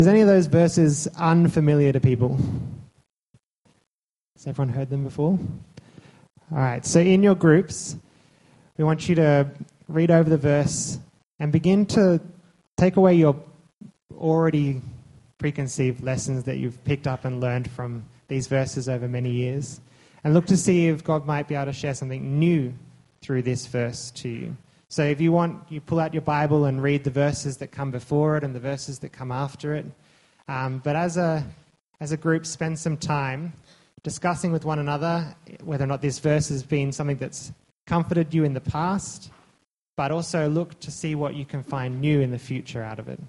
Is any of those verses unfamiliar to people? Has everyone heard them before? All right, so in your groups, we want you to read over the verse and begin to take away your already preconceived lessons that you've picked up and learned from these verses over many years, and look to see if God might be able to share something new through this verse to you. So if you want, you pull out your Bible and read the verses that come before it and the verses that come after it. But as a group, spend some time discussing with one another whether or not this verse has been something that's comforted you in the past, but also look to see what you can find new in the future out of it.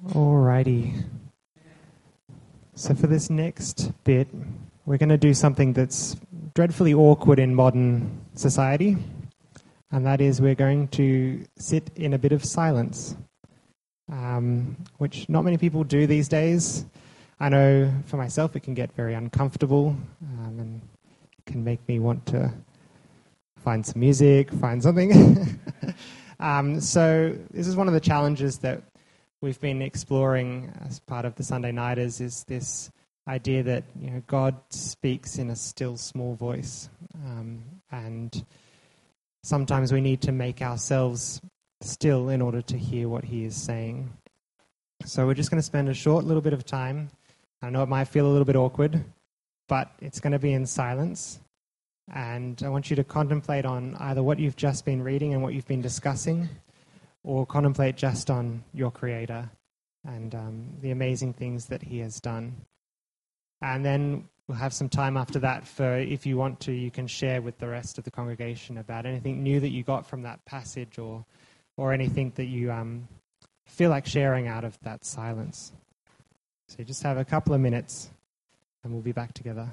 Alrighty. So for this next bit, we're going to do something that's dreadfully awkward in modern society, and that is we're going to sit in a bit of silence, which not many people do these days. I know for myself it can get very uncomfortable and can make me want to find some music, find something. So this is one of the challenges that we've been exploring as part of the Sunday Nighters, is this idea that God speaks in a still small voice, and sometimes we need to make ourselves still in order to hear what he is saying. So we're just going to spend a short little bit of time. I know it might feel a little bit awkward, but it's going to be in silence. And I want you to contemplate on either what you've just been reading and what you've been discussing, or contemplate just on your Creator and the amazing things that he has done. And then we'll have some time after that for, if you want to, you can share with the rest of the congregation about anything new that you got from that passage, or anything that you feel like sharing out of that silence. So just have a couple of minutes and we'll be back together.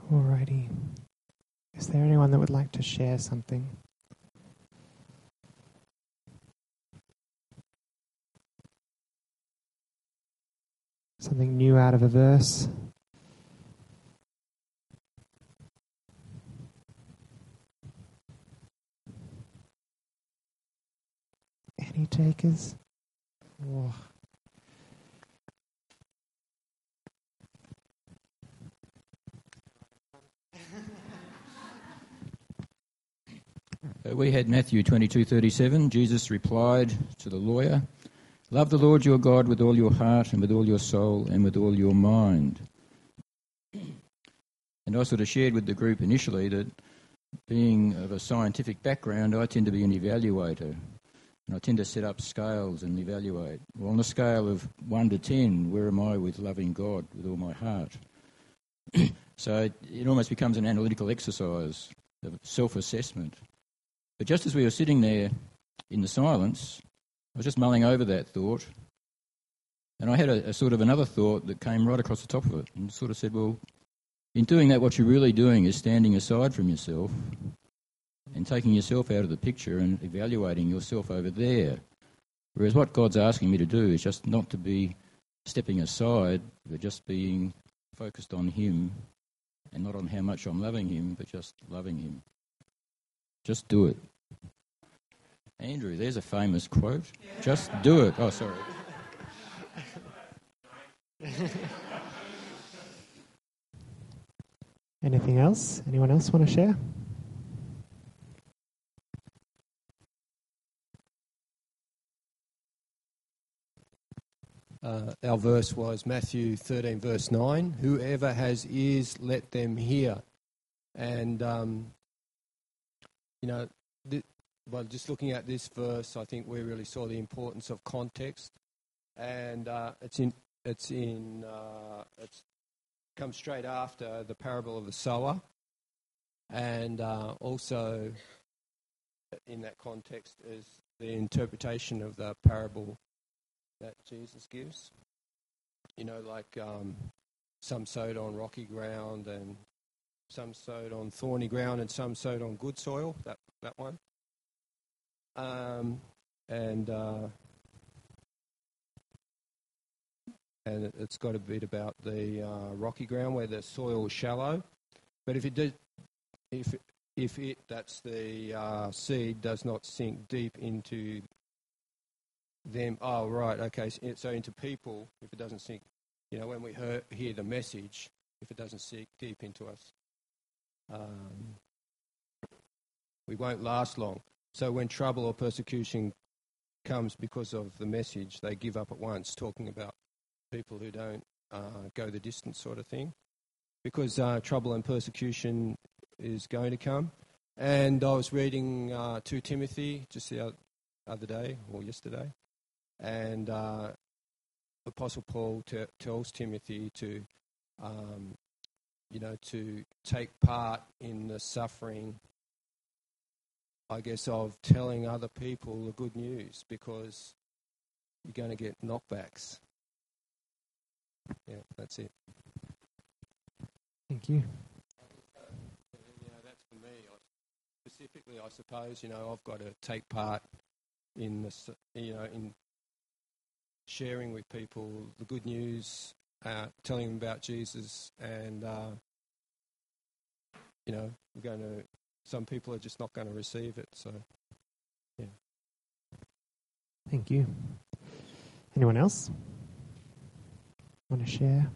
Alrighty. Is there anyone that would like to share something? Something new out of a verse? Any takers? Oh. We had Matthew 22:37. Jesus replied to the lawyer, "Love the Lord your God with all your heart and with all your soul and with all your mind." And I sort of shared with the group initially that being of a scientific background, I tend to be an evaluator. And I tend to set up scales and evaluate. Well, on a scale of 1 to 10, where am I with loving God with all my heart? So it almost becomes an analytical exercise of self-assessment. But just as we were sitting there in the silence, I was just mulling over that thought, and I had a sort of another thought that came right across the top of it, and sort of said, well, in doing that, what you're really doing is standing aside from yourself and taking yourself out of the picture and evaluating yourself over there. Whereas what God's asking me to do is just not to be stepping aside, but just being focused on Him and not on how much I'm loving Him, but just loving Him. Just do it. Andrew, there's a famous quote. Just do it. Oh, sorry. Anything else? Anyone else want to share? Our verse was Matthew 13, verse 9. Whoever has ears, let them hear. And, just looking at this verse, I think we really saw the importance of context. And it comes straight after the parable of the sower. And also in that context is the interpretation of the parable that Jesus gives. Some sowed on rocky ground and some sowed on thorny ground and some sowed on good soil, that one. And it's got a bit about the rocky ground where the soil is shallow. But if the seed does not sink deep into them, so into people, if it doesn't sink, when we hear the message, if it doesn't sink deep into us, we won't last long. So when trouble or persecution comes because of the message, they give up at once, talking about people who don't go the distance sort of thing, because trouble and persecution is going to come. And I was reading 2 Timothy just the other day or yesterday, and Apostle Paul tells Timothy to take part in the suffering, I guess, of telling other people the good news, because you're going to get knockbacks. Yeah, that's it. Thank you. That's for me. Specifically, I suppose, I've got to take part in this, in sharing with people the good news, telling them about Jesus, and some people are just not going to receive it. So, yeah. Thank you. Anyone else want to share?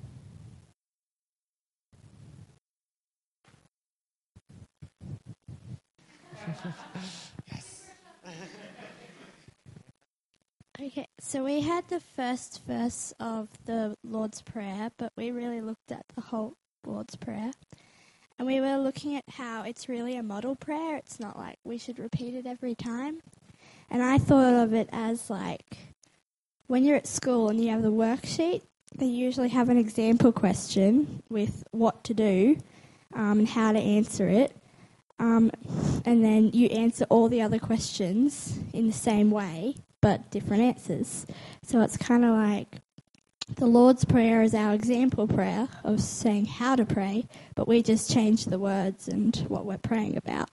Yes. Okay, so we had the first verse of the Lord's Prayer, but we really looked at the whole Lord's Prayer. And we were looking at how it's really a model prayer. It's not like we should repeat it every time. And I thought of it as like when you're at school and you have the worksheet, they usually have an example question with what to do and how to answer it. And then you answer all the other questions in the same way, but different answers. So it's kind of like The Lord's Prayer is our example prayer of saying how to pray, but we just change the words and what we're praying about.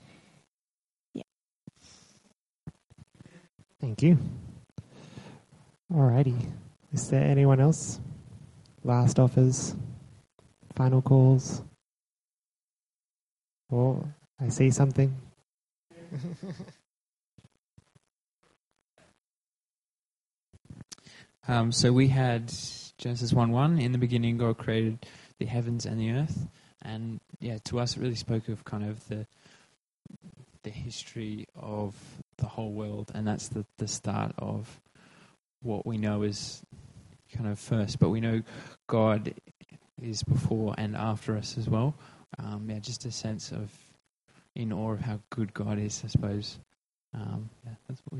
Thank you. Alrighty. Is there anyone else? Last offers? Final calls? Oh, I see something. So we had Genesis 1:1. In the beginning, God created the heavens and the earth, and to us, it really spoke of kind of the history of the whole world, and that's the start of what we know is kind of first. But we know God is before and after us as well. Just a sense of in awe of how good God is, I suppose. That's what we.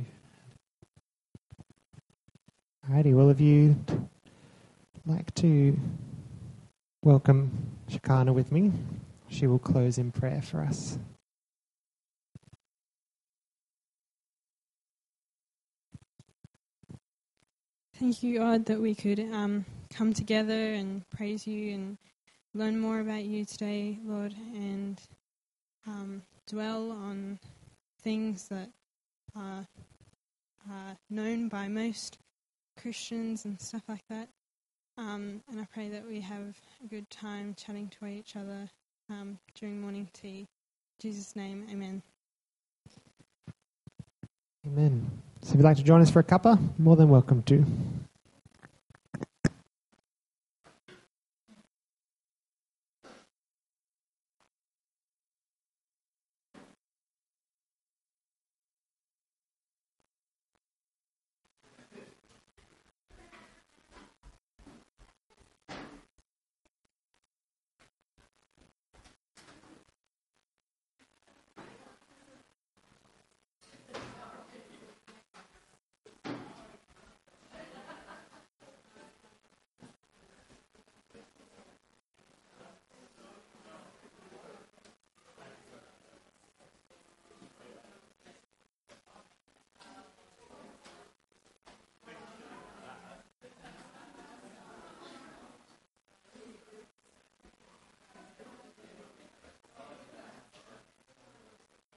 Alrighty, well, if you'd like to welcome Shekinah with me, she will close in prayer for us. Thank you, God, that we could come together and praise you and learn more about you today, Lord, and dwell on things that are known by most Christians and stuff like that. And I pray that we have a good time chatting to each other during morning tea. In Jesus' name, amen. Amen. So if you'd like to join us for a cuppa, more than welcome to.